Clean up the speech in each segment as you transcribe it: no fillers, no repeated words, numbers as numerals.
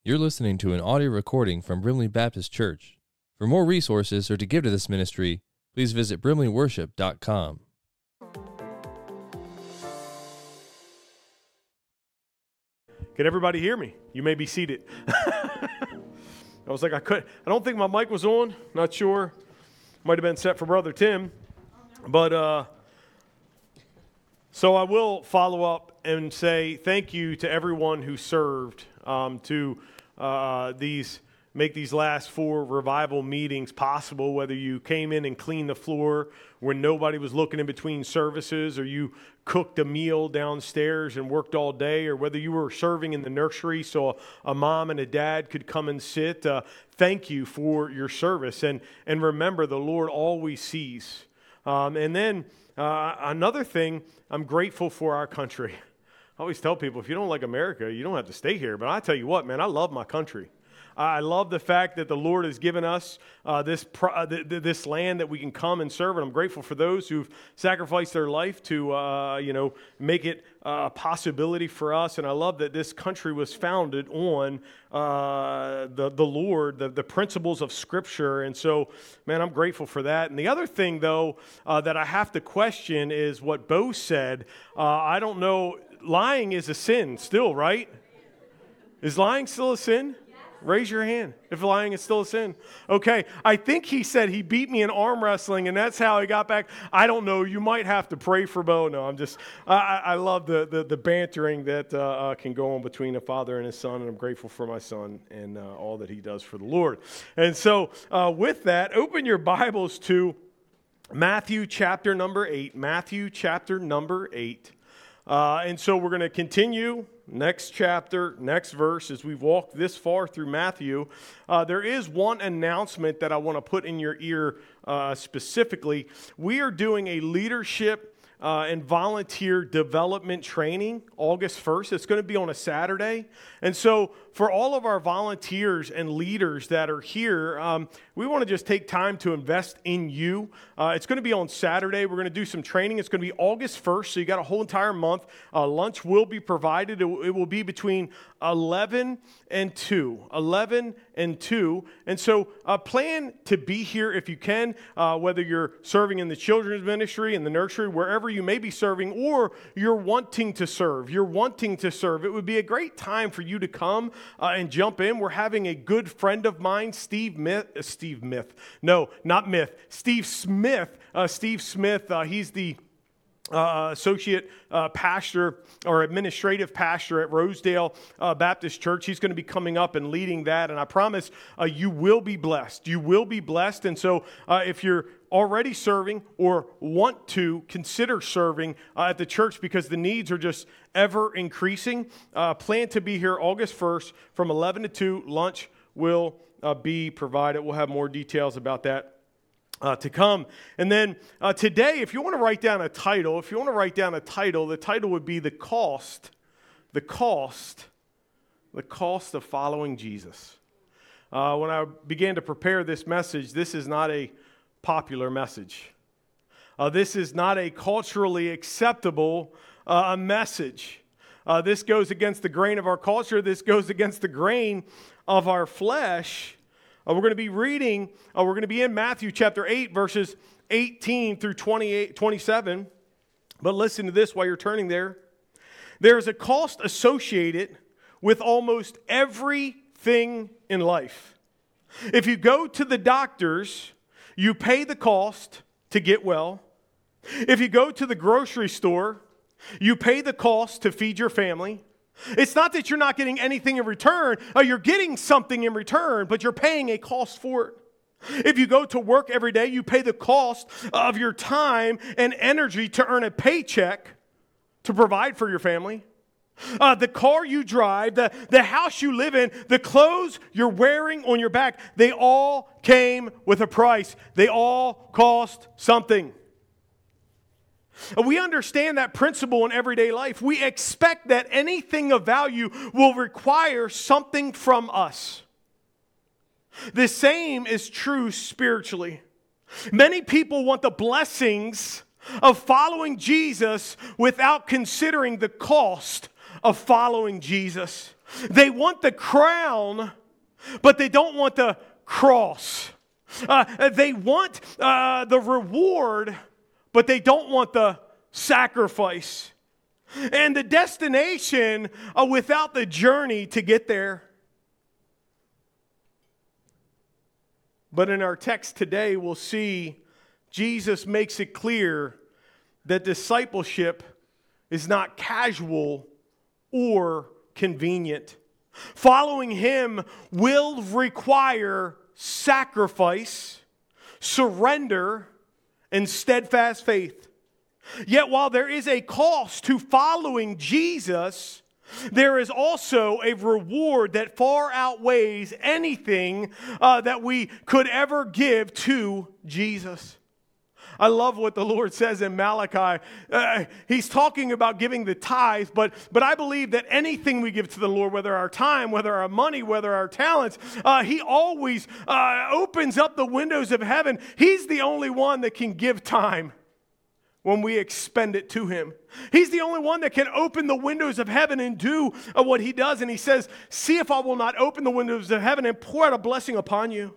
You're listening to an audio recording from Brimley Baptist Church. For more resources or to give to this ministry, please visit brimleyworship.com. Can everybody hear me? You may be seated. I was like, I don't think my mic was on. Not sure. Might have been set for Brother Tim. But, so I will follow up and say thank you to everyone who served to make these last 4 revival meetings possible, whether you came in and cleaned the floor when nobody was looking in between services, or you cooked a meal downstairs and worked all day, or whether you were serving in the nursery so a mom and a dad could come and sit. Thank you for your service. And remember, the Lord always sees. And then another thing, I'm grateful for our country. I always tell people, if you don't like America, you don't have to stay here. But I tell you what, man, I love my country. I love the fact that the Lord has given us this land that we can come and serve, and I'm grateful for those who've sacrificed their life to make it a possibility for us. And I love that this country was founded on the Lord, the principles of Scripture. And so, man, I'm grateful for that. And the other thing, though, that I have to question is what Bo said. I don't know. Lying is a sin still, right? Is lying still a sin? Raise your hand if lying is still a sin. Okay, I think he said he beat me in arm wrestling, and that's how he got back. I don't know. You might have to pray for Bo. No, I'm just, I love the bantering that can go on between a father and his son, and I'm grateful for my son and all that he does for the Lord. And so with that, open your Bibles to Matthew chapter number 8. Matthew chapter number 8. And so we're going to continue next chapter, next verse, as we've walked this far through Matthew. There is one announcement that I want to put in your ear specifically. We are doing a leadership and volunteer development training August 1st. It's going to be on a Saturday. And so for all of our volunteers and leaders that are here, we want to just take time to invest in you. It's going to be on Saturday. We're going to do some training. It's going to be August 1st, so you got a whole entire month. Lunch will be provided. It will be between 11 and 2. 11 and 2. And so plan to be here if you can, whether you're serving in the children's ministry, in the nursery, wherever you may be serving, or you're wanting to serve. You're wanting to serve. It would be a great time for you to come and jump in. We're having a good friend of mine, Steve Smith. He's the associate pastor or administrative pastor at Rosedale Baptist Church. He's going to be coming up and leading that, and I promise you will be blessed. You will be blessed. And so if you're already serving or want to consider serving at the church because the needs are just ever increasing, plan to be here August 1st from 11 to 2. Lunch will be provided. We'll have more details about that to come. And then today, if you want to write down a title, the title would be the cost of following Jesus. When I began to prepare this message, this is not a popular message. This is not a culturally acceptable message. This goes against the grain of our culture. This goes against the grain of our flesh. We're going to be reading, we're going to be in Matthew chapter 8, verses 18 through 27. But listen to this while you're turning there. There is a cost associated with almost everything in life. If you go to the doctors, you pay the cost to get well. If you go to the grocery store, you pay the cost to feed your family. It's not that you're not getting anything in return. You're getting something in return, but you're paying a cost for it. If you go to work every day, you pay the cost of your time and energy to earn a paycheck to provide for your family. The car you drive, the house you live in, the clothes you're wearing on your back, they all came with a price. They all cost something. We understand that principle in everyday life. We expect that anything of value will require something from us. The same is true spiritually. Many people want the blessings of following Jesus without considering the cost of following Jesus. They want the crown, but they don't want the cross. They want the reward, but they don't want the sacrifice. And the destination without the journey to get there. But in our text today, we'll see Jesus makes it clear that discipleship is not casual or convenient. Following him will require sacrifice, surrender, and steadfast faith. Yet while there is a cost to following Jesus, there is also a reward that far outweighs anything that we could ever give to Jesus. I love what the Lord says in Malachi. He's talking about giving the tithe, but I believe that anything we give to the Lord, whether our time, whether our money, whether our talents, He always opens up the windows of heaven. He's the only one that can give time when we expend it to Him. He's the only one that can open the windows of heaven and do what He does. And He says, see if I will not open the windows of heaven and pour out a blessing upon you.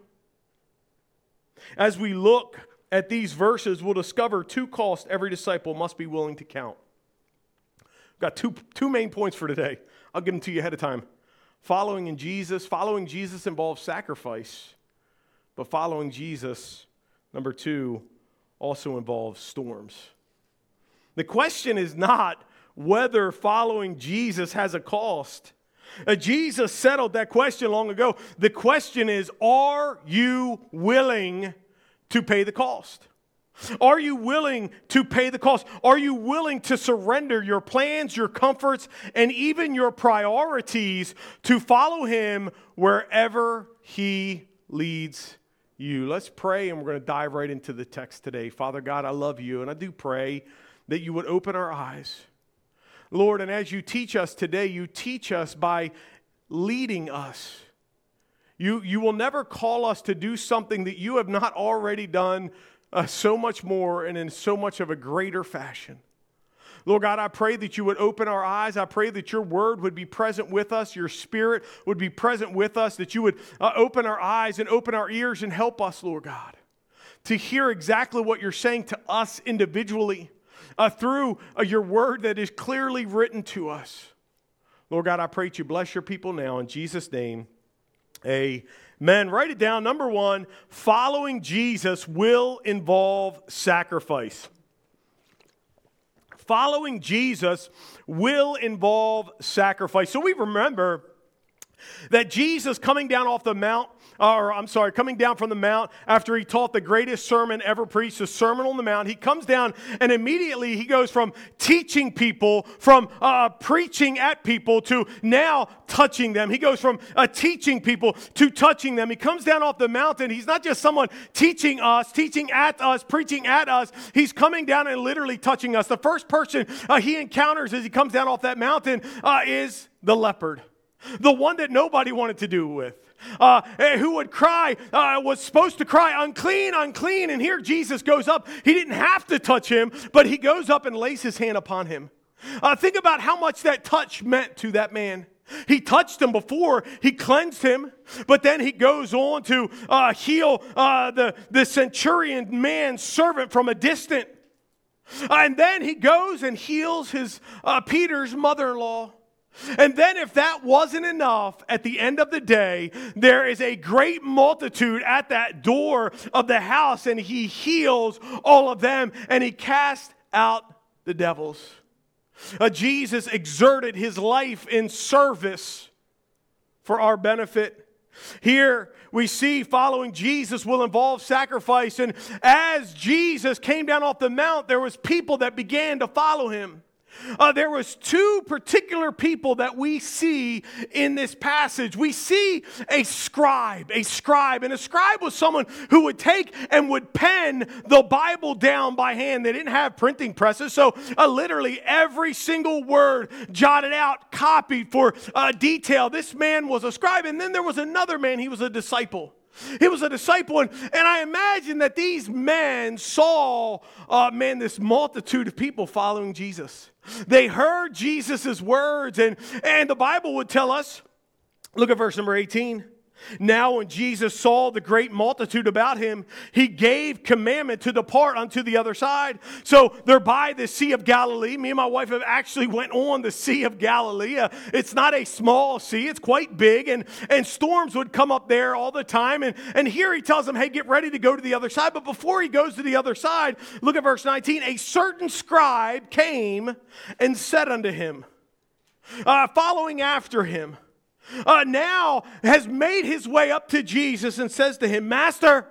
As we look at these verses, we'll discover two costs every disciple must be willing to count. I've got two main points for today. I'll give them to you ahead of time. Following Jesus involves sacrifice. But following Jesus, number two, also involves storms. The question is not whether following Jesus has a cost. Jesus settled that question long ago. The question is, are you willing to pay the cost? Are you willing to pay the cost? Are you willing to surrender your plans, your comforts, and even your priorities to follow Him wherever He leads you? Let's pray, and we're going to dive right into the text today. Father God, I love you, and I do pray that you would open our eyes. Lord, and as you teach us today, you teach us by leading us. You will never call us to do something that you have not already done so much more and in so much of a greater fashion. Lord God, I pray that you would open our eyes. I pray that your word would be present with us. Your spirit would be present with us, that you would open our eyes and open our ears and help us, Lord God, to hear exactly what you're saying to us individually through your word that is clearly written to us. Lord God, I pray that you bless your people now in Jesus' name. Amen. Write it down. Number one, following Jesus will involve sacrifice. Following Jesus will involve sacrifice. So we remember that Jesus coming down from the mount after he taught the greatest sermon ever preached, the Sermon on the Mount. He comes down and immediately he goes from teaching people, from preaching at people to now touching them. He goes from teaching people to touching them. He comes down off the mountain. He's not just someone teaching us, teaching at us, preaching at us. He's coming down and literally touching us. The first person he encounters as he comes down off that mountain is the leopard. The one that nobody wanted to do with. Who would cry, was supposed to cry, unclean, unclean. And here Jesus goes up. He didn't have to touch him, but he goes up and lays his hand upon him. Think about how much that touch meant to that man. He touched him before, he cleansed him, but then he goes on to heal the centurion man's servant from a distance. And then he goes and heals his Peter's mother-in-law. And then if that wasn't enough, at the end of the day, there is a great multitude at that door of the house, and he heals all of them, and he casts out the devils. Jesus exerted his life in service for our benefit. Here we see following Jesus will involve sacrifice, and as Jesus came down off the mount, there was people that began to follow him. There was two particular people that we see in this passage. We see a scribe, and a scribe was someone who would take and would pen the Bible down by hand. They didn't have printing presses, so literally every single word jotted out, copied for detail. This man was a scribe, and then there was another man. He was a disciple. He was a disciple, and I imagine that these men saw, this multitude of people following Jesus. They heard Jesus' words, and the Bible would tell us Look at verse number 18. Now when Jesus saw the great multitude about him, he gave commandment to depart unto the other side. So they're by the Sea of Galilee. Me and my wife have actually went on the Sea of Galilee. It's not a small sea. It's quite big. And storms would come up there all the time. And here he tells them, hey, get ready to go to the other side. But before he goes to the other side, look at verse 19. A certain scribe came and said unto him, following after him, now has made his way up to Jesus and says to him, Master,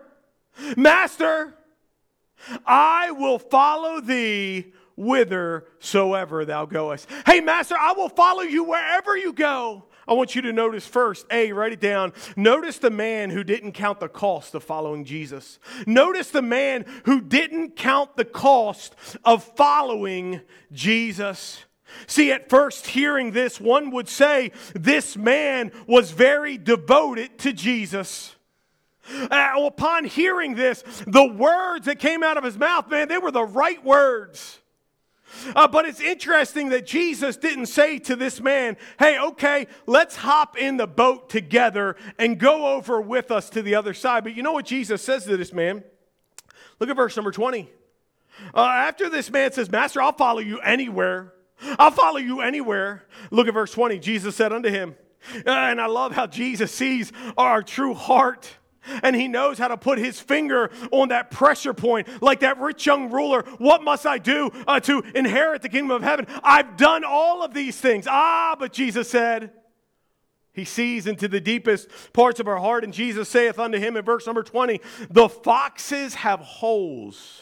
I will follow thee whithersoever thou goest. Hey, Master, I will follow you wherever you go. I want you to notice first, write it down. Notice the man who didn't count the cost of following Jesus. Notice the man who didn't count the cost of following Jesus. See, at first hearing this, one would say this man was very devoted to Jesus. Upon hearing this, the words that came out of his mouth, man, they were the right words. But it's interesting that Jesus didn't say to this man, hey, okay, let's hop in the boat together and go over with us to the other side. But you know what Jesus says to this man? Look at verse number 20. After this man says, Master, I'll follow you anywhere. I'll follow you anywhere. Look at verse 20. Jesus said unto him, and I love how Jesus sees our true heart. And he knows how to put his finger on that pressure point, like that rich young ruler. What must I do to inherit the kingdom of heaven? I've done all of these things. But Jesus said, he sees into the deepest parts of our heart. And Jesus saith unto him in verse number 20, the foxes have holes,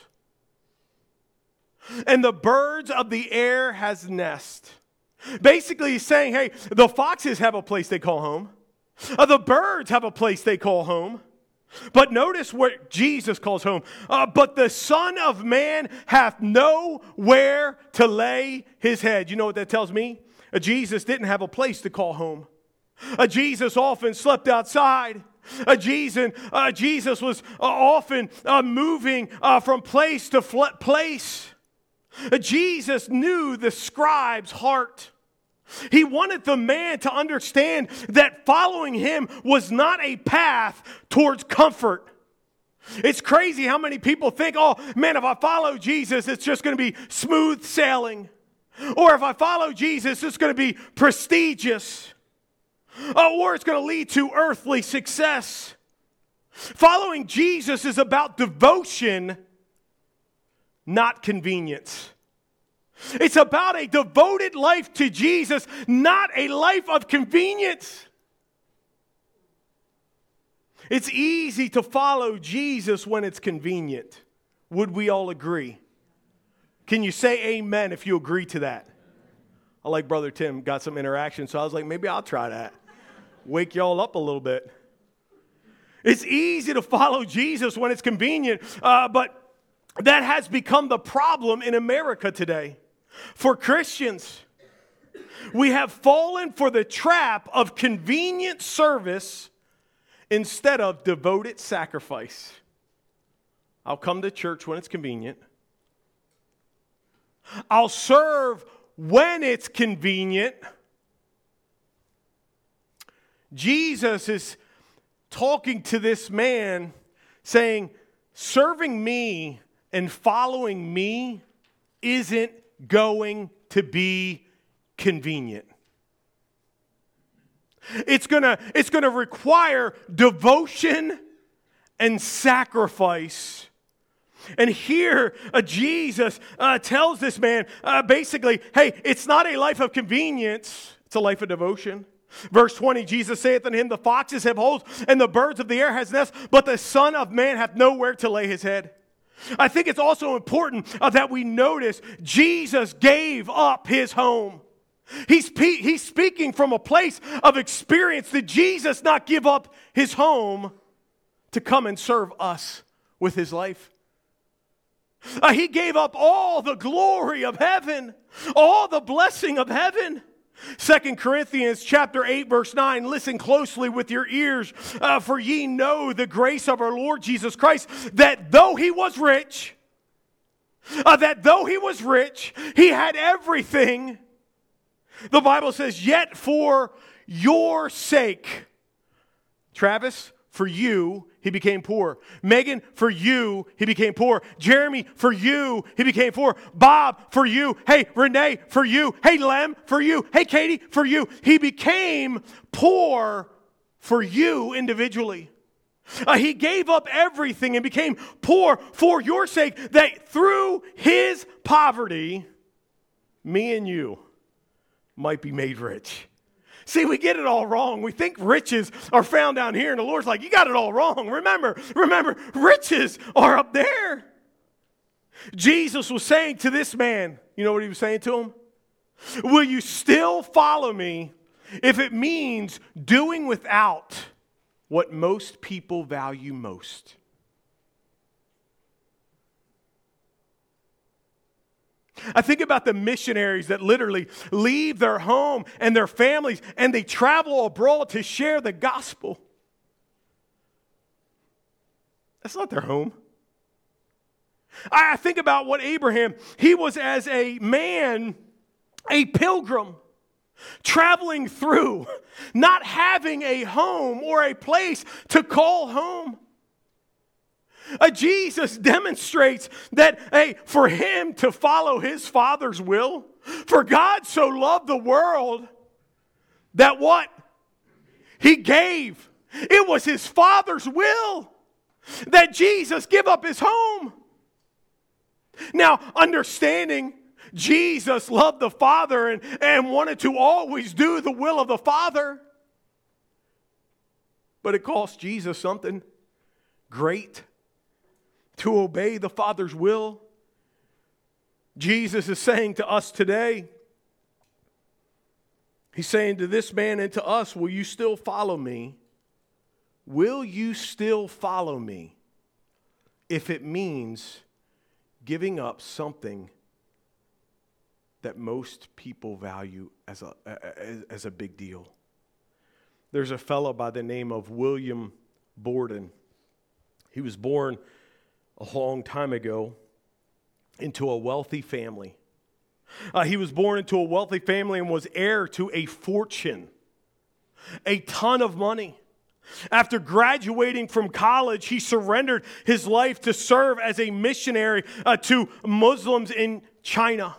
and the birds of the air has nest. Basically, he's saying, hey, the foxes have a place they call home. The birds have a place they call home. But notice what Jesus calls home. But the Son of Man hath nowhere to lay his head. You know what that tells me? Jesus didn't have a place to call home. Jesus often slept outside. Jesus was often moving from place to place. Jesus knew the scribe's heart. He wanted the man to understand that following him was not a path towards comfort. It's crazy how many people think, oh man, if I follow Jesus, it's just going to be smooth sailing. Or if I follow Jesus, it's going to be prestigious. Or it's going to lead to earthly success. Following Jesus is about devotion, not convenience. It's about a devoted life to Jesus, not a life of convenience. It's easy to follow Jesus when it's convenient. Would we all agree? Can you say amen if you agree to that? I like Brother Tim, got some interaction, so I was like, maybe I'll try that. Wake y'all up a little bit. It's easy to follow Jesus when it's convenient, but that has become the problem in America today. For Christians, we have fallen for the trap of convenient service instead of devoted sacrifice. I'll come to church when it's convenient. I'll serve when it's convenient. Jesus is talking to this man saying, serving me and following me isn't going to be convenient. It's gonna require devotion and sacrifice. And here Jesus tells this man basically, hey, it's not a life of convenience, it's a life of devotion. Verse 20, Jesus saith unto him, the foxes have holes and the birds of the air has nests, but the Son of Man hath nowhere to lay his head. I think it's also important that we notice Jesus gave up his home. He's speaking from a place of experience. Did Jesus not give up his home to come and serve us with his life? He gave up all the glory of heaven, all the blessing of heaven. 2 Corinthians chapter 8, verse 9, listen closely with your ears, for ye know the grace of our Lord Jesus Christ, that though he was rich, he had everything. The Bible says, yet for your sake. Travis, for you, he became poor. Megan, for you, he became poor. Jeremy, for you, he became poor. Bob, for you. Hey, Renee, for you. Hey, Lem, for you. Hey, Katie, for you. He became poor for you individually. He gave up everything and became poor for your sake, that through his poverty, me and you might be made rich. See, we get it all wrong. We think riches are found down here, and the Lord's like, you got it all wrong. Remember, riches are up there. Jesus was saying to this man, you know what he was saying to him? Will you still follow me if it means doing without what most people value most? I think about the missionaries that literally leave their home and their families and they travel abroad to share the gospel. That's not their home. I think about what Abraham, he was as a man, a pilgrim, traveling through, not having a home or a place to call home. Jesus demonstrates that, for him to follow his Father's will, for God so loved the world that what? He gave. It was his Father's will that Jesus give up his home. Now, understanding Jesus loved the Father and wanted to always do the will of the Father, but it cost Jesus something great to obey the Father's will. Jesus is saying to us today, he's saying to this man and to us, will you still follow me? Will you still follow me if it means giving up something that most people value as a big deal? There's a fellow by the name of William Borden. He was born a long time ago into a wealthy family. He was born into a wealthy family and was heir to a fortune, a ton of money. After graduating from college, he surrendered his life to serve as a missionary to Muslims in China.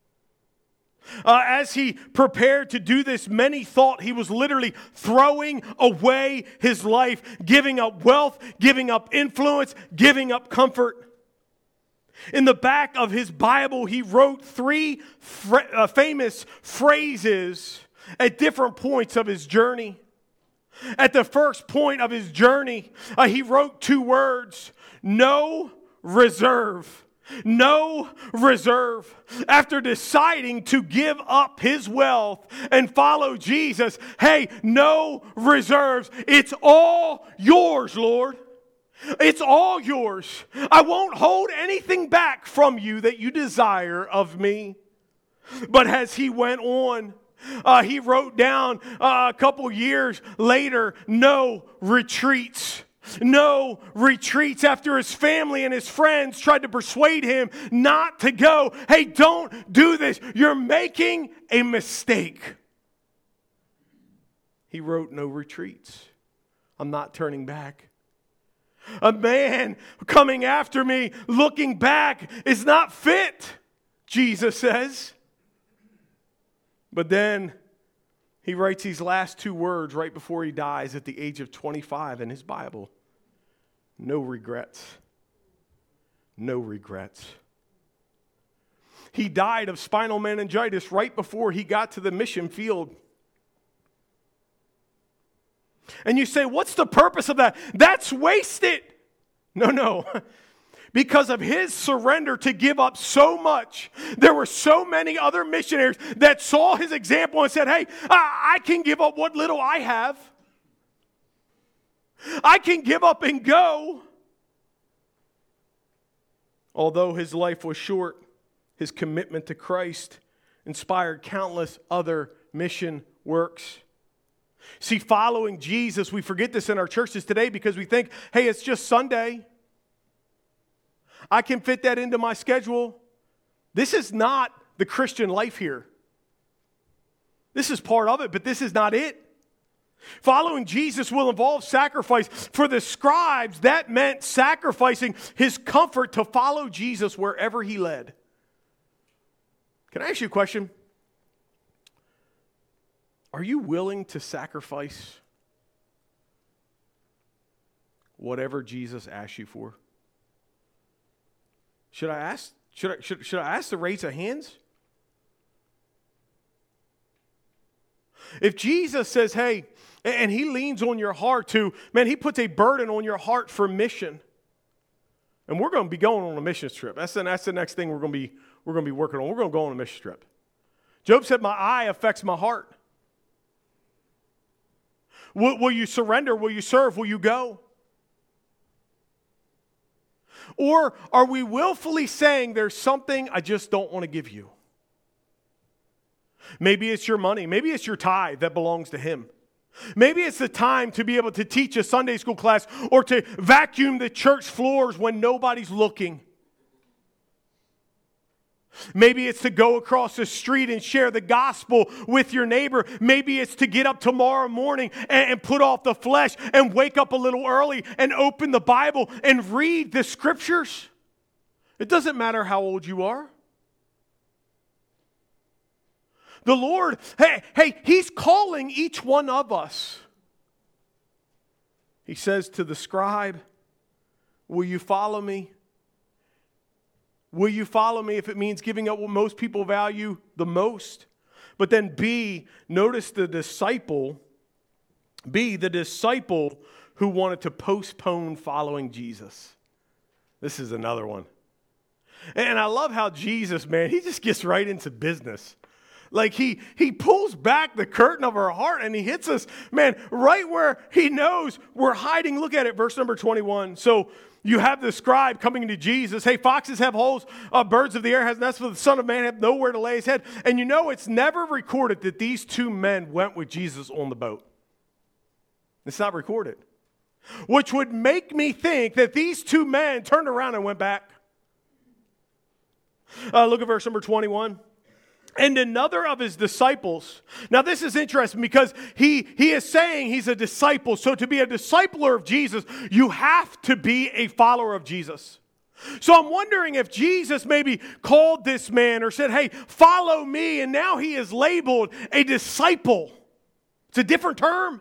As he prepared to do this, many thought he was literally throwing away his life, giving up wealth, giving up influence, giving up comfort. In the back of his Bible, he wrote three famous phrases at different points of his journey. At the first point of his journey, he wrote two words: no reserve. No reserve. After deciding to give up his wealth and follow Jesus, hey, no reserves. It's all yours, Lord. It's all yours. I won't hold anything back from you that you desire of me. But as he went on, he wrote down a couple years later, no retreats. No retreats, after his family and his friends tried to persuade him not to go. Hey, don't do this. You're making a mistake. He wrote no retreats. I'm not turning back. A man coming after me, looking back, is not fit, Jesus says. But then he writes these last two words right before he dies at the age of 25 in his Bible. No regrets. No regrets. He died of spinal meningitis right before he got to the mission field. And you say, what's the purpose of that? That's wasted. No. Because of his surrender to give up so much, there were so many other missionaries that saw his example and said, hey, I can give up what little I have. I can give up and go. Although his life was short, his commitment to Christ inspired countless other mission works. See, following Jesus, we forget this in our churches today because we think, hey, it's just Sunday. I can fit that into my schedule. This is not the Christian life here. This is part of it, but this is not it. Following Jesus will involve sacrifice. For the scribes, that meant sacrificing his comfort to follow Jesus wherever he led. Can I ask you a question? Are you willing to sacrifice whatever Jesus asks you for? Should I ask to raise of hands? If Jesus says, hey, and he leans on your heart to, man, he puts a burden on your heart for mission. And we're going to be going on a mission trip. That's the next thing we're going to be working on. We're going to go on a mission trip. Job said, my eye affects my heart. Will you surrender? Will you serve? Will you go? Or are we willfully saying there's something I just don't want to give you? Maybe it's your money. Maybe it's your tithe that belongs to him. Maybe it's the time to be able to teach a Sunday school class or to vacuum the church floors when nobody's looking. Maybe it's to go across the street and share the gospel with your neighbor. Maybe it's to get up tomorrow morning and put off the flesh and wake up a little early and open the Bible and read the scriptures. It doesn't matter how old you are. The Lord, hey, he's calling each one of us. He says to the scribe, will you follow me? Will you follow me if it means giving up what most people value the most? But then B, notice the disciple who wanted to postpone following Jesus. This is another one. And I love how Jesus, man, he just gets right into business. Like he pulls back the curtain of our heart and he hits us, man, right where he knows we're hiding. Look at it, verse number 21. So you have the scribe coming to Jesus. Hey, foxes have holes, birds of the air has nests, but the Son of Man have nowhere to lay his head. And you know it's never recorded that these two men went with Jesus on the boat. It's not recorded. Which would make me think that these two men turned around and went back. Look at verse number 21. And another of his disciples. Now this is interesting because he is saying he's a disciple. So to be a discipler of Jesus, you have to be a follower of Jesus. So I'm wondering if Jesus maybe called this man or said, hey, follow me. And now he is labeled a disciple. It's a different term.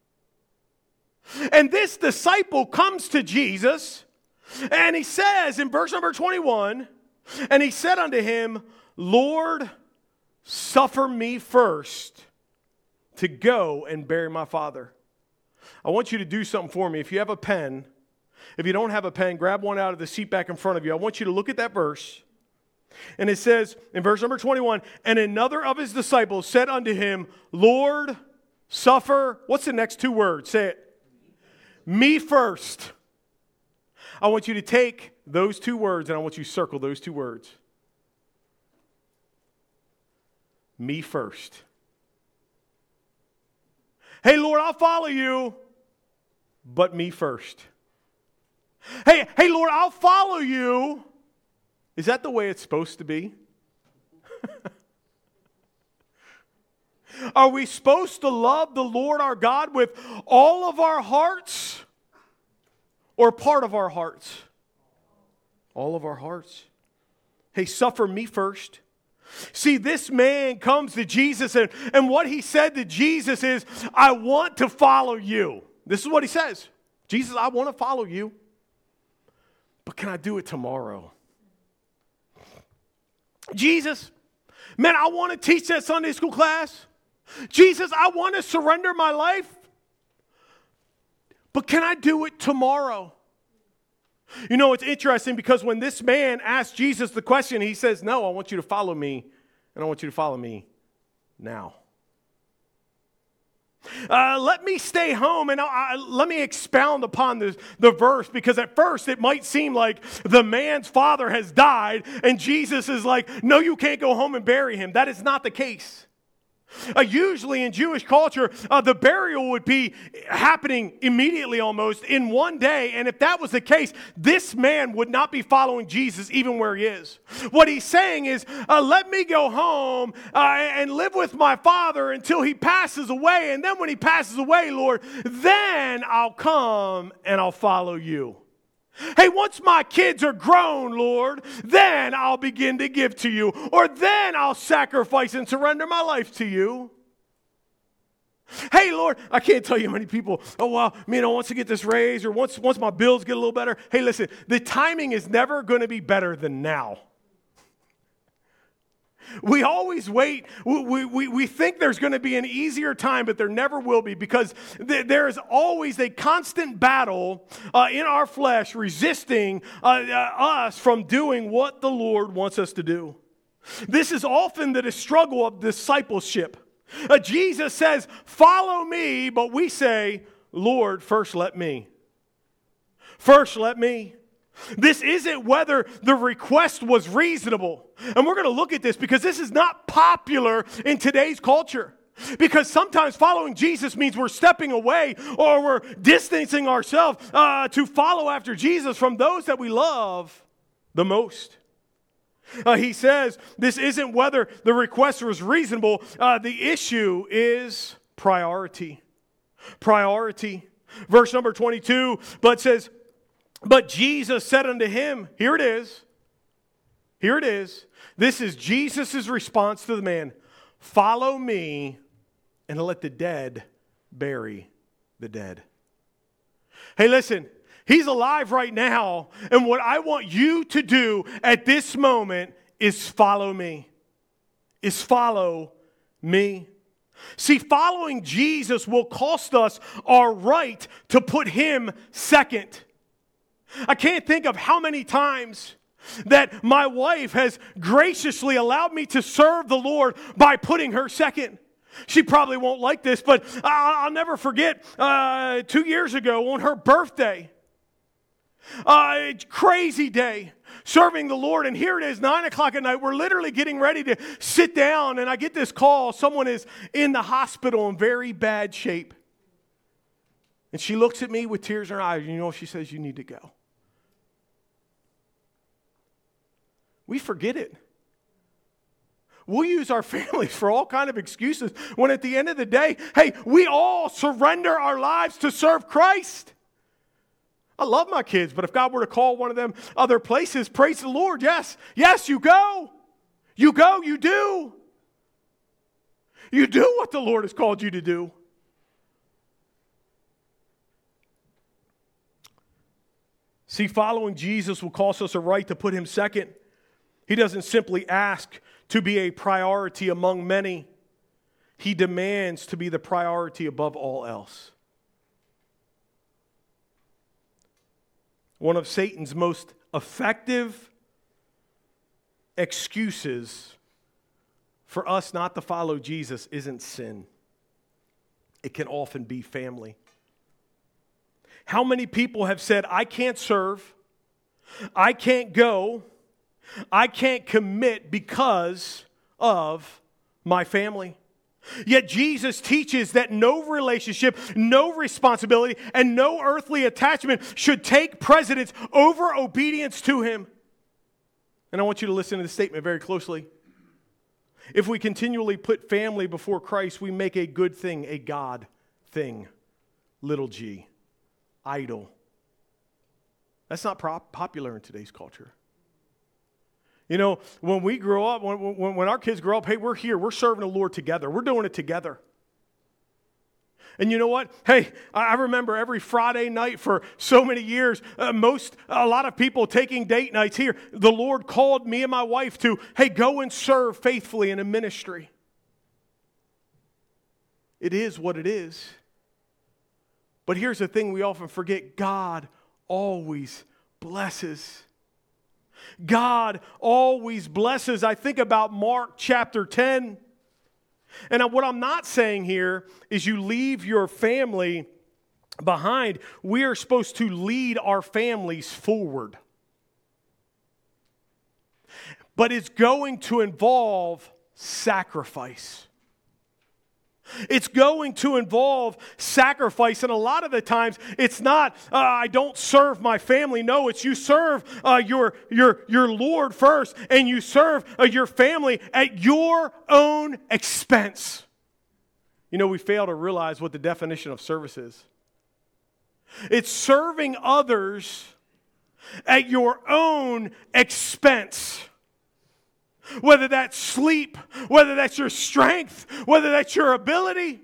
And this disciple comes to Jesus and he says in verse number 21, and he said unto him, Lord, suffer me first to go and bury my father. I want you to do something for me. If you have a pen, if you don't have a pen, grab one out of the seat back in front of you. I want you to look at that verse. And it says in verse number 21, and another of his disciples said unto him, Lord, suffer. What's the next two words? Say it. Me first. I want you to take those two words and I want you to circle those two words. Me first. Hey, Lord, I'll follow you, but me first. Hey, Lord, I'll follow you. Is that the way it's supposed to be? Are we supposed to love the Lord our God with all of our hearts or part of our hearts? All of our hearts. Hey, suffer me first. See, this man comes to Jesus and what he said to Jesus is, I want to follow you. This is what he says. Jesus, I want to follow you, but can I do it tomorrow? Jesus, man, I want to teach that Sunday school class. Jesus, I want to surrender my life, but can I do it tomorrow? You know, it's interesting because when this man asked Jesus the question, he says, no, I want you to follow me, and I want you to follow me now. Let me stay home and let me expound upon the verse, because at first it might seem like the man's father has died and Jesus is like, no, you can't go home and bury him. That is not the case. Usually in Jewish culture, the burial would be happening immediately almost in one day. And if that was the case, this man would not be following Jesus even where he is. What he's saying is, let me go home and live with my father until he passes away. And then when he passes away, Lord, then I'll come and I'll follow you. Hey, once my kids are grown, Lord, then I'll begin to give to you. Or then I'll sacrifice and surrender my life to you. Hey, Lord, I can't tell you how many people, oh, well, once I get this raise or once my bills get a little better. Hey, listen, the timing is never going to be better than now. We always wait. We think there's going to be an easier time, but there never will be, because there is always a constant battle in our flesh resisting us from doing what the Lord wants us to do. This is often the struggle of discipleship. Jesus says, follow me, but we say, Lord, first let me. First let me. This isn't whether the request was reasonable. And we're going to look at this because this is not popular in today's culture. Because sometimes following Jesus means we're stepping away or we're distancing ourselves to follow after Jesus from those that we love the most. He says this isn't whether the request was reasonable. The issue is priority. Priority. Verse number 22, but says, but Jesus said unto him, here it is. Here it is. This is Jesus' response to the man. Follow me and let the dead bury the dead. Hey, listen, he's alive right now. And what I want you to do at this moment is follow me. Is follow me. See, following Jesus will cost us our right to put him second. I can't think of how many times that my wife has graciously allowed me to serve the Lord by putting her second. She probably won't like this, but I'll never forget 2 years ago on her birthday. Crazy day, serving the Lord, and here it is, 9 o'clock at night. We're literally getting ready to sit down, and I get this call. Someone is in the hospital in very bad shape. And she looks at me with tears in her eyes, and you know, she says, you need to go. We forget it. We'll use our families for all kind of excuses when at the end of the day, hey, we all surrender our lives to serve Christ. I love my kids, but if God were to call one of them other places, praise the Lord, yes. Yes, you go. You go, you do. You do what the Lord has called you to do. See, following Jesus will cost us a right to put him second. He doesn't simply ask to be a priority among many. He demands to be the priority above all else. One of Satan's most effective excuses for us not to follow Jesus isn't sin. It can often be family. How many people have said, I can't serve, I can't go, I can't commit because of my family. Yet Jesus teaches that no relationship, no responsibility, and no earthly attachment should take precedence over obedience to him. And I want you to listen to this statement very closely. If we continually put family before Christ, we make a good thing a God thing. Little g. Idol. That's not popular in today's culture. You know, when we grow up, when our kids grow up, hey, we're here. We're serving the Lord together. We're doing it together. And you know what? Hey, I remember every Friday night for so many years, a lot of people taking date nights here. The Lord called me and my wife to, hey, go and serve faithfully in a ministry. It is what it is. But here's the thing we often forget. God always blesses. God always blesses. I think about Mark chapter 10. And what I'm not saying here is you leave your family behind. We are supposed to lead our families forward. But it's going to involve sacrifice. It's going to involve sacrifice, and a lot of the times it's not, I don't serve my family. No, it's you serve your Lord first, and you serve your family at your own expense. You know, we fail to realize what the definition of service is. It's serving others at your own expense. Whether that's sleep, whether that's your strength, whether that's your ability.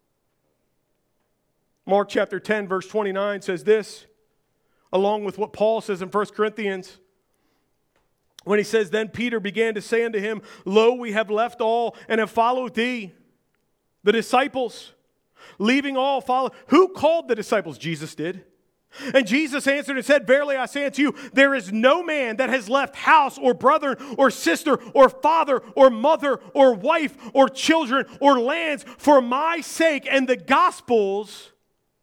Mark chapter 10, verse 29 says this, along with what Paul says in 1 Corinthians, when he says, "Then Peter began to say unto him, Lo, we have left all and have followed thee." The disciples, leaving all, follow. Who called the disciples? Jesus did. And Jesus answered and said, "Verily I say unto you, there is no man that has left house or brother or sister or father or mother or wife or children or lands for my sake and the gospel's,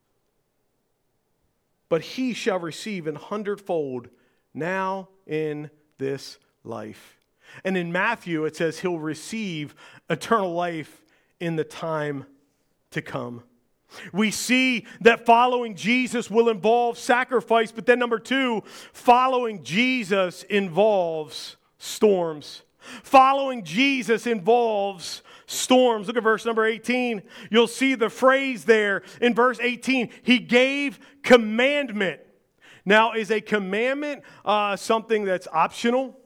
but he shall receive an hundredfold now in this life." And in Matthew it says he'll receive eternal life in the time to come. We see that following Jesus will involve sacrifice, but then number two, following Jesus involves storms. Following Jesus involves storms. Look at verse number 18. You'll see the phrase there in verse 18. He gave commandment. Now, is a commandment something that's optional?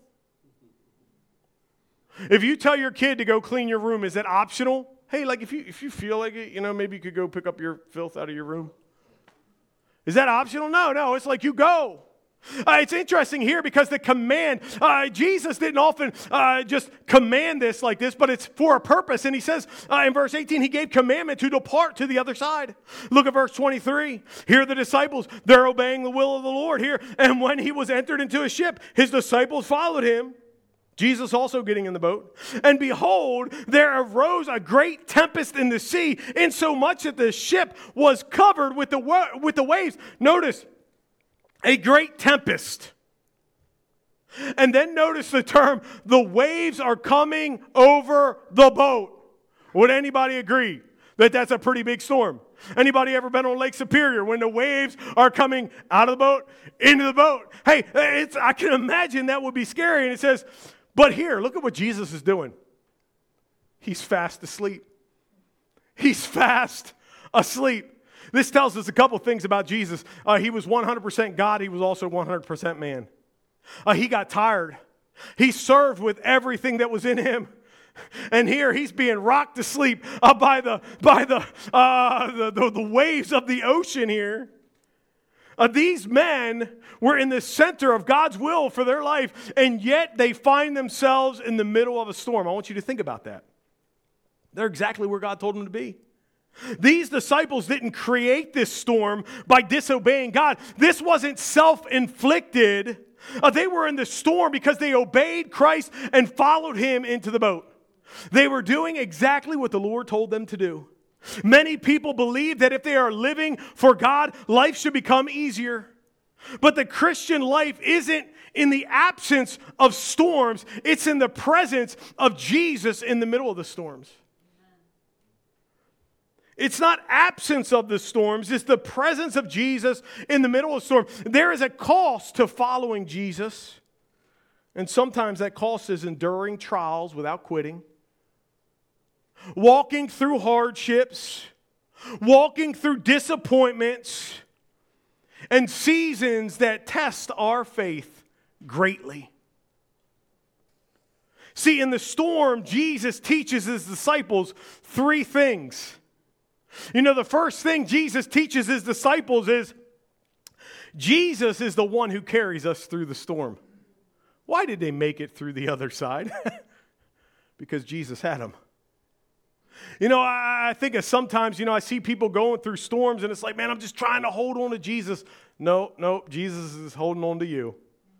If you tell your kid to go clean your room, is that optional? Hey, like if you feel like it, you know, maybe you could go pick up your filth out of your room. Is that optional? No, it's like you go. It's interesting here because the command, Jesus didn't often just command this like this, but it's for a purpose. And he says in verse 18, he gave commandment to depart to the other side. Look at verse 23. Here are the disciples. They're obeying the will of the Lord here. And when he was entered into a ship, his disciples followed him. Jesus also getting in the boat. And behold, there arose a great tempest in the sea, insomuch that the ship was covered with the waves. Notice, a great tempest. And then notice the term, the waves are coming over the boat. Would anybody agree that that's a pretty big storm? Anybody ever been on Lake Superior when the waves are coming out of the boat, into the boat? Hey, I can imagine that would be scary. And it says, but here, look at what Jesus is doing. He's fast asleep. He's fast asleep. This tells us a couple things about Jesus. He was 100% God. He was also 100% man. He got tired. He served with everything that was in him. And here he's being rocked to sleep by the waves of the ocean here. These men were in the center of God's will for their life, and yet they find themselves in the middle of a storm. I want you to think about that. They're exactly where God told them to be. These disciples didn't create this storm by disobeying God. This wasn't self-inflicted. They were in the storm because they obeyed Christ and followed him into the boat. They were doing exactly what the Lord told them to do. Many people believe that if they are living for God, life should become easier. But the Christian life isn't in the absence of storms. It's in the presence of Jesus in the middle of the storms. It's not absence of the storms. It's the presence of Jesus in the middle of the storm. There is a cost to following Jesus. And sometimes that cost is enduring trials without quitting. Walking through hardships, walking through disappointments, and seasons that test our faith greatly. See, in the storm, Jesus teaches his disciples three things. You know, the first thing Jesus teaches his disciples is Jesus is the one who carries us through the storm. Why did they make it through the other side? Because Jesus had them. You know, I think of sometimes, I see people going through storms and it's like, man, I'm just trying to hold on to Jesus. No, Jesus is holding on to you.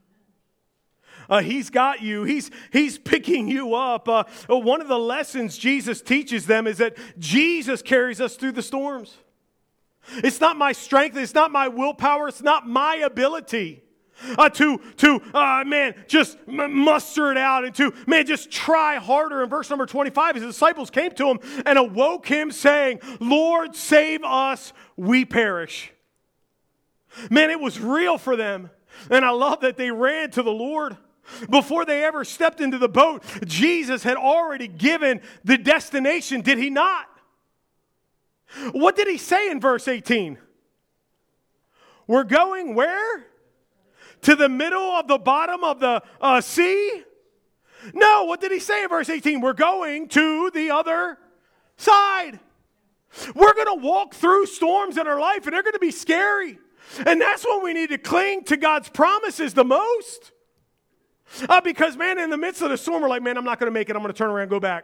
He's got you. He's picking you up. One of the lessons Jesus teaches them is that Jesus carries us through the storms. It's not my strength. It's not my willpower. It's not my ability. Just muster it out, and just try harder. In verse number 25, his disciples came to him and awoke him, saying, Lord, save us, we perish. Man, it was real for them. And I love that they ran to the Lord. Before they ever stepped into the boat, Jesus had already given the destination, did he not? What did he say in verse 18? We're going where? To the middle of the bottom of the sea? No, what did he say in verse 18? We're going to the other side. We're going to walk through storms in our life, and they're going to be scary. And that's when we need to cling to God's promises the most. Because, man, in the midst of the storm, we're like, man, I'm not going to make it. I'm going to turn around and go back.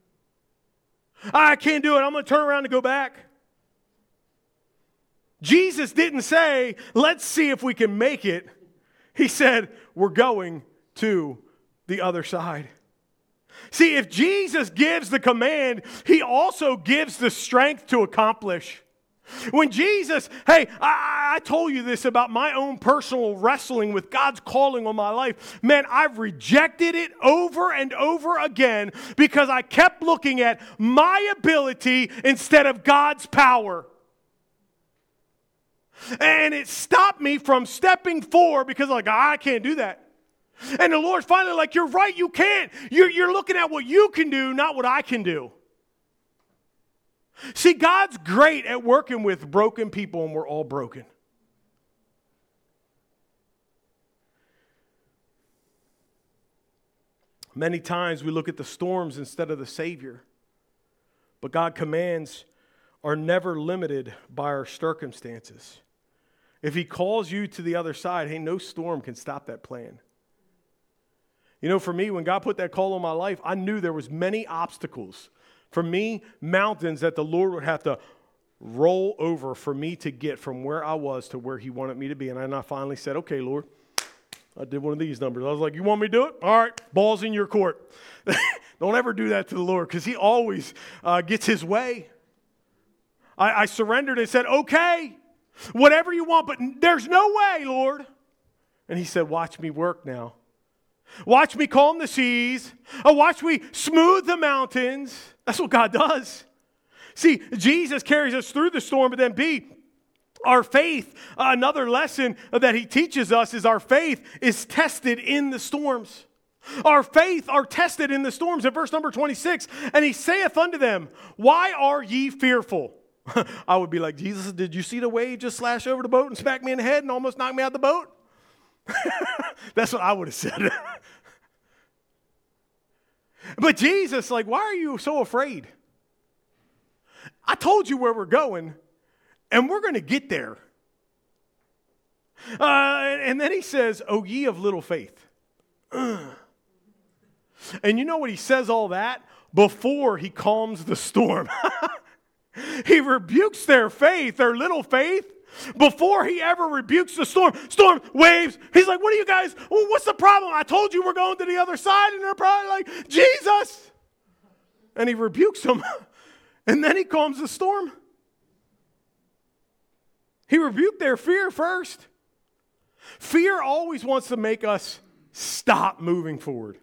I can't do it. I'm going to turn around and go back. Jesus didn't say, let's see if we can make it. He said, we're going to the other side. See, if Jesus gives the command, he also gives the strength to accomplish. When Jesus, I told you this about my own personal wrestling with God's calling on my life. Man, I've rejected it over and over again because I kept looking at my ability instead of God's power. And it stopped me from stepping forward because I can't do that. And the Lord's finally like, you're right, you can't. You're looking at what you can do, not what I can do. See, God's great at working with broken people, and we're all broken. Many times we look at the storms instead of the Savior. But God's commands are never limited by our circumstances. If he calls you to the other side, no storm can stop that plan. You know, for me, when God put that call on my life, I knew there was many obstacles. For me, mountains that the Lord would have to roll over for me to get from where I was to where he wanted me to be. And I finally said, okay, Lord, I did one of these numbers. I was like, you want me to do it? All right, ball's in your court. Don't ever do that to the Lord because he always gets his way. I surrendered and said, okay, whatever you want, but there's no way, Lord. And he said, watch me work now. Watch me calm the seas. Watch me smooth the mountains. That's what God does. See, Jesus carries us through the storm, but then B, our faith, another lesson that he teaches us is our faith is tested in the storms. Our faith are tested in the storms. In verse number 26, and he saith unto them, why are ye fearful? I would be like, Jesus, did you see the wave just slash over the boat and smack me in the head and almost knock me out the boat? That's what I would have said. But Jesus, why are you so afraid? I told you where we're going, and we're going to get there. And then he says, O ye of little faith. And you know what he says all that? Before he calms the storm. He rebukes their faith, their little faith, before he ever rebukes the storm. Storm, waves. He's like, what are you guys, what's the problem? I told you we're going to the other side. And they're probably like, Jesus. And he rebukes them. And then he calms the storm. He rebuked their fear first. Fear always wants to make us stop moving forward.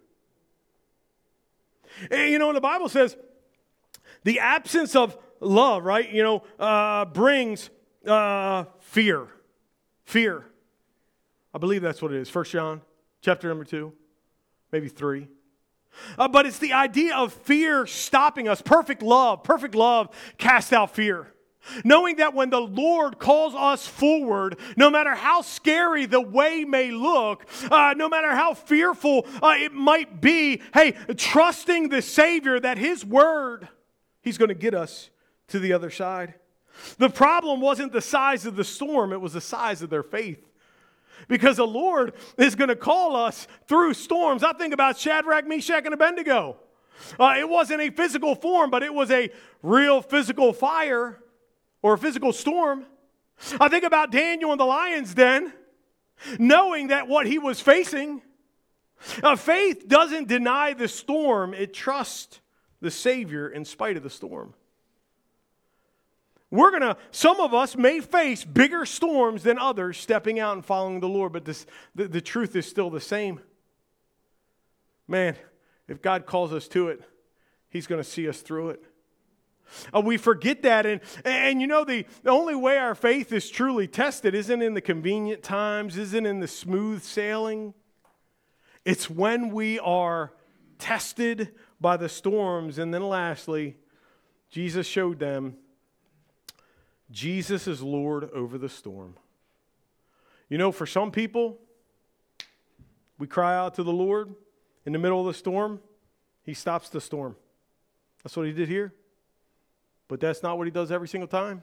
And, the Bible says the absence of love, right, brings fear. Fear. I believe that's what it is. 1 John chapter number 2, maybe 3. But it's the idea of fear stopping us. Perfect love casts out fear. Knowing that when the Lord calls us forward, no matter how scary the way may look, no matter how fearful it might be, trusting the Savior that his word, he's going to get us to the other side. The problem wasn't the size of the storm, it was the size of their faith. Because the Lord is going to call us through storms. I think about Shadrach, Meshach, and Abednego. It wasn't a physical form, but it was a real physical fire or a physical storm. I think about Daniel in the lion's den, knowing that what he was facing. Faith doesn't deny the storm, it trusts the Savior in spite of the storm. Some of us may face bigger storms than others stepping out and following the Lord, but the truth is still the same. Man, if God calls us to it, He's going to see us through it. We forget that, and you know, the only way our faith is truly tested isn't in the convenient times, isn't in the smooth sailing. It's when we are tested by the storms. And then lastly, Jesus showed them Jesus is Lord over the storm. You know, for some people, we cry out to the Lord in the middle of the storm. He stops the storm. That's what He did here. But that's not what He does every single time.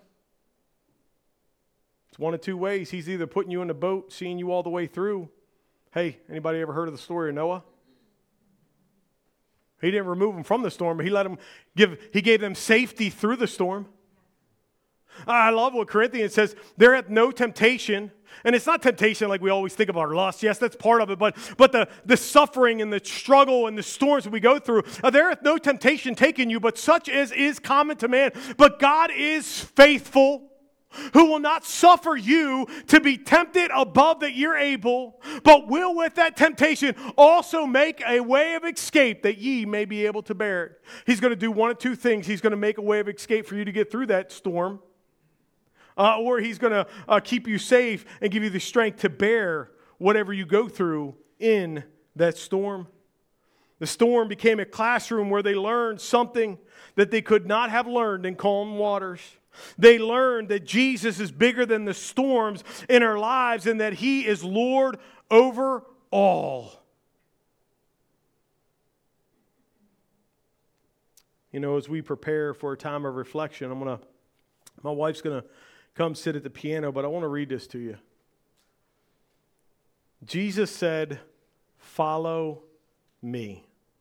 It's one of two ways. He's either putting you in the boat, seeing you all the way through. Hey, anybody ever heard of the story of Noah? He didn't remove them from the storm, but He gave them safety through the storm. I love what Corinthians says. There hath no temptation. And it's not temptation like we always think of our lust. Yes, that's part of it. But the suffering and the struggle and the storms that we go through. There hath no temptation taken you, but such as is common to man. But God is faithful, who will not suffer you to be tempted above that you're able, but will with that temptation also make a way of escape that ye may be able to bear it. He's going to do one of two things. He's going to make a way of escape for you to get through that storm. Or He's going to keep you safe and give you the strength to bear whatever you go through in that storm. The storm became a classroom where they learned something that they could not have learned in calm waters. They learned that Jesus is bigger than the storms in our lives and that He is Lord over all. You know, as we prepare for a time of reflection, my wife's going to come sit at the piano, but I want to read this to you. Jesus said, "Follow me."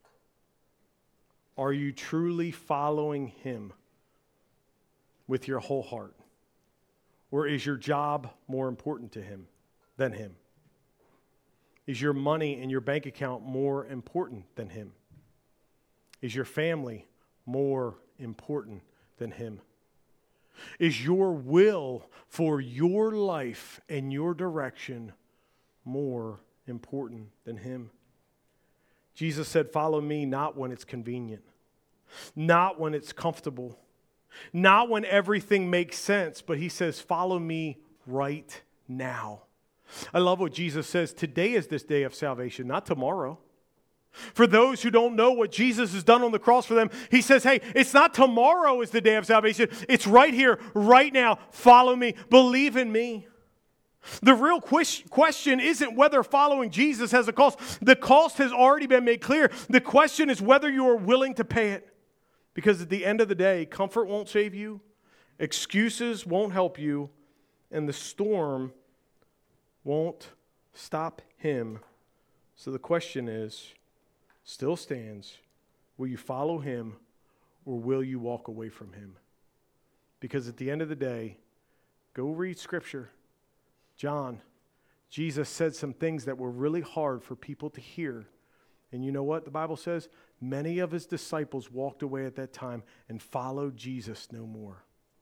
Are you truly following Him with your whole heart? Or is your job more important to Him than Him? Is your money in your bank account more important than Him? Is your family more important than Him? Is your will for your life and your direction more important than Him? Jesus said, "Follow me," not when it's convenient, not when it's comfortable, not when everything makes sense, but He says, "Follow me right now." I love what Jesus says. Today is this day of salvation, not tomorrow. For those who don't know what Jesus has done on the cross for them, He says, hey, it's not tomorrow is the day of salvation. It's right here, right now. Follow me. Believe in me. The real question isn't whether following Jesus has a cost. The cost has already been made clear. The question is whether you are willing to pay it. Because at the end of the day, comfort won't save you, excuses won't help you, and the storm won't stop Him. So the question is, still stands, will you follow Him or will you walk away from Him? Because at the end of the day, go read Scripture. John, Jesus said some things that were really hard for people to hear. And you know what the Bible says? Many of His disciples walked away at that time and followed Jesus no more.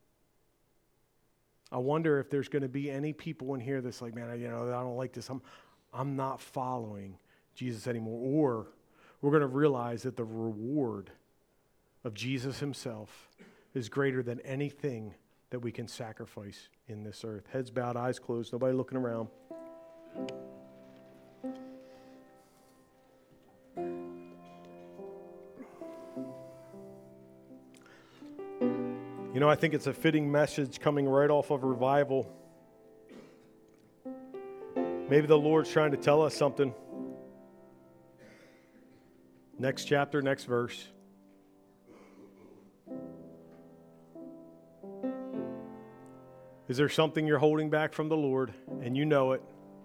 I wonder if there's going to be any people in here that's like, man, I don't like this. I'm not following Jesus anymore. Or we're going to realize that the reward of Jesus Himself is greater than anything that we can sacrifice in this earth. Heads bowed, eyes closed, nobody looking around. You know, I think it's a fitting message coming right off of revival. Maybe the Lord's trying to tell us something. Next chapter, next verse. Is there something you're holding back from the Lord and you know it?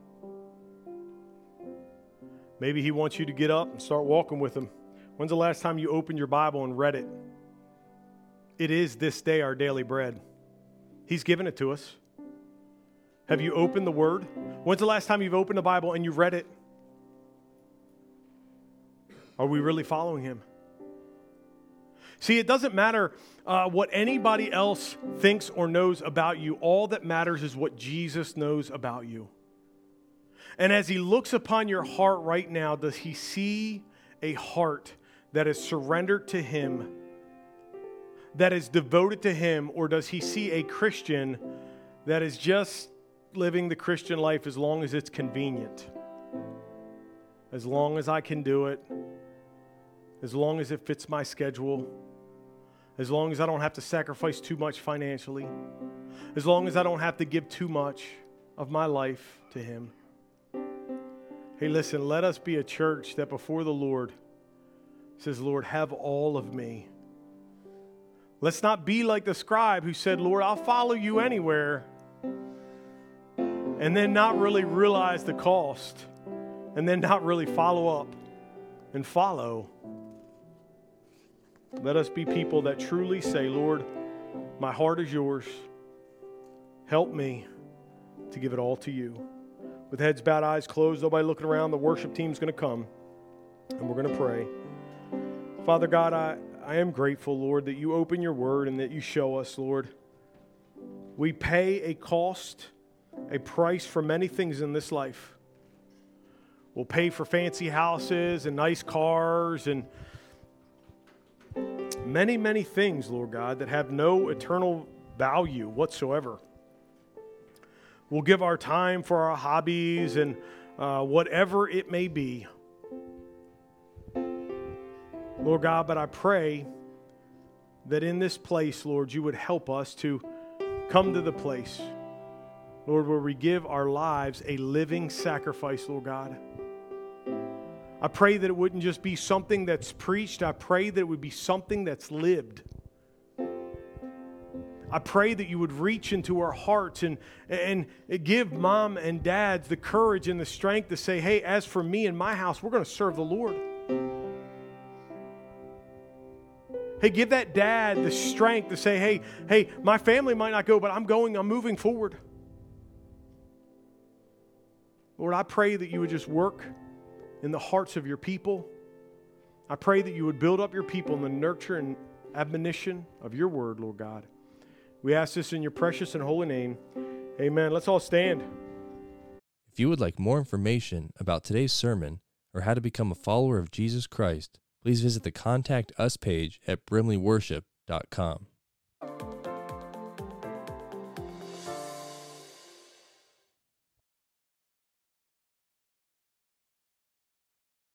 Maybe He wants you to get up and start walking with Him. When's the last time you opened your Bible and read it? It is this day our daily bread. He's given it to us. Have you opened the Word? When's the last time you've opened the Bible and you read it? Are we really following Him? See, it doesn't matter what anybody else thinks or knows about you. All that matters is what Jesus knows about you. And as he looks upon your heart right now, does he see a heart that is surrendered to him, that is devoted to him, or does he see a Christian that is just living the Christian life as long as it's convenient? As long as I can do it, as long as it fits my schedule, as long as I don't have to sacrifice too much financially, as long as I don't have to give too much of my life to him. Hey, listen, let us be a church that before the Lord says, Lord, have all of me. Let's not be like the scribe who said, Lord, I'll follow you anywhere, and then not really realize the cost, and then not really follow up and follow. Let us be people that truly say, Lord, my heart is yours. Help me to give it all to you. With heads bowed, eyes closed, nobody looking around, the worship team's going to come, and we're going to pray. Father God, I am grateful, Lord, that you open your word and that you show us, Lord. We pay a cost, a price for many things in this life. We'll pay for fancy houses and nice cars and many, many things, Lord God, that have no eternal value whatsoever. We'll give our time for our hobbies and whatever it may be. Lord God, but I pray that in this place, Lord, you would help us to come to the place, Lord, where we give our lives a living sacrifice, Lord God. I pray that it wouldn't just be something that's preached. I pray that it would be something that's lived. I pray that you would reach into our hearts and give mom and dads the courage and the strength to say, hey, as for me and my house, we're going to serve the Lord. Hey, give that dad the strength to say, hey, my family might not go, but I'm moving forward. Lord, I pray that you would just work in the hearts of your people. I pray that you would build up your people in the nurture and admonition of your word, Lord God. We ask this in your precious and holy name. Amen. Let's all stand. If you would like more information about today's sermon or how to become a follower of Jesus Christ, please visit the Contact Us page at brimleyworship.com.